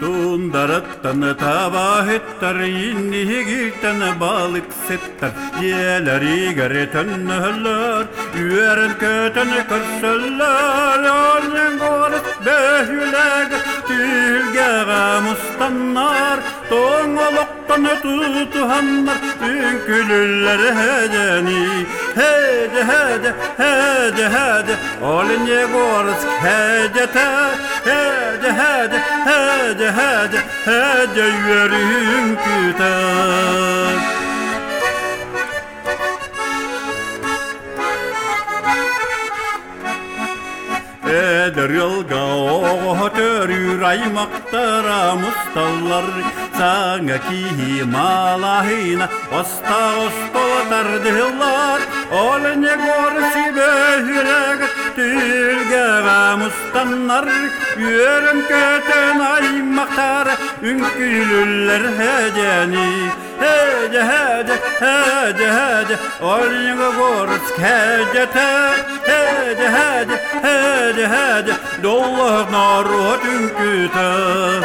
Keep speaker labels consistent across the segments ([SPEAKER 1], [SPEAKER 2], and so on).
[SPEAKER 1] Tundarattan tabahittar innihigitten balık settar Yeleri gereten höllar Üeren köten kırsallar Allen gorat behüleg Tülgega mustannar Toğoloktan tutuhanlar Ünkülüller hedeni Hede hede hede hede Allen gorat hedete Hede hede hede hede hede yüreğim küter Eder yolga oğutör yüreğimaktara mustallar Sana ki malahina osta otardılar Olene gorsi behürek tülgega mustanlar Yürüm köten aymaktara ünkülüller hedeni Hede hede hede hede Olene gorsi hedete Hede hede hede hede Dollah naruh ünküte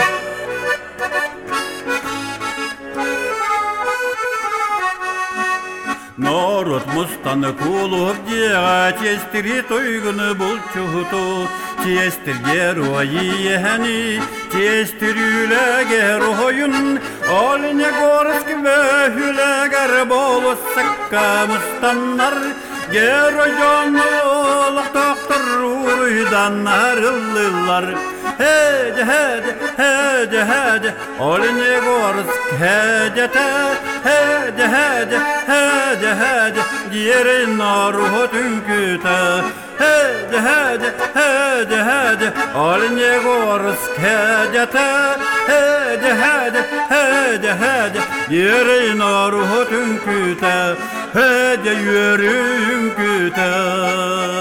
[SPEAKER 1] Народ мустаны кулуп дега тестири тойгыны булчухуту Тестир герои тестир үлегер ойын Олине горск вөхүлегер болуссакка мустаннар Герой жонолук токтор уйдан арыллылар Hede hede hede hede Olene gorsk hedete Hede hede hede hede Diğeri naruh tünküte Hede hede hede hede Olene gorsk hedete Hede hede hede hede Diğeri naruh tünküte Hede yüreğim küte